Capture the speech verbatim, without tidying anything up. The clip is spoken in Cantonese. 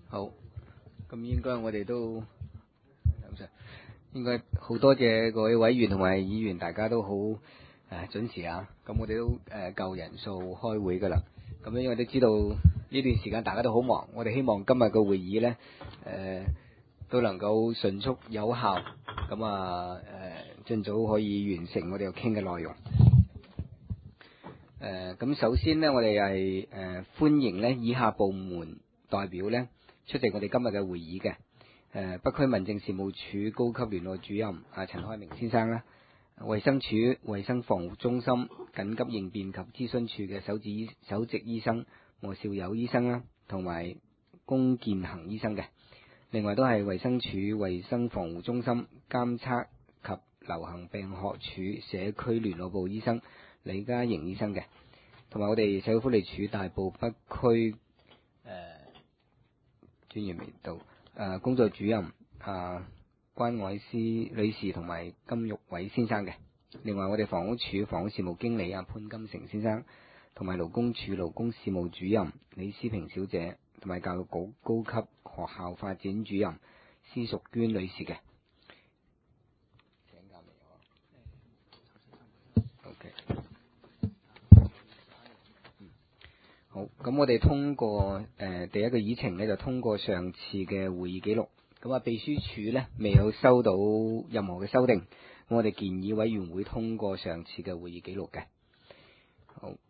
好，咁應該我哋都應該好多謝各位委員同埋議員，大家都好誒準時啊！咁我哋都誒夠人數開會噶啦。咁因為都知道呢段時間大家都好忙，我哋希望今日嘅會議呢誒、呃、都能夠迅速有效，咁啊誒盡早可以完成我哋要傾嘅內容。誒咁、呃、首先呢，我哋係誒歡迎呢以下部門代表呢出席我哋今日嘅會議嘅。誒、呃、北區民政事務處高級聯絡主任啊陳開明先生啦，衛生署衛生防護中心緊急應變及諮詢處嘅首席首席醫生莫兆友醫生啦，同埋龔建恒醫生嘅。另外都係衛生署衛生防護中心監測及流行病學處社區聯絡部醫生李家瑩醫生嘅，同埋我哋社會福利署大埔北區誒、呃、專員未到。誒工作主任啊關愛詩女士同埋金玉偉先生嘅。另外我哋房屋署房屋事務經理啊潘金城先生，同埋勞工處勞工事務主任李思平小姐，同埋教育局高級學校發展主任施淑娟女士嘅。請教未有 OK 好，咁我哋通過誒、呃、第一個議程呢，就通過上次嘅會議記錄。咁啊，秘書處呢未有收到任何嘅修訂，咁我哋建議委員會通過上次嘅會議記錄嘅。好，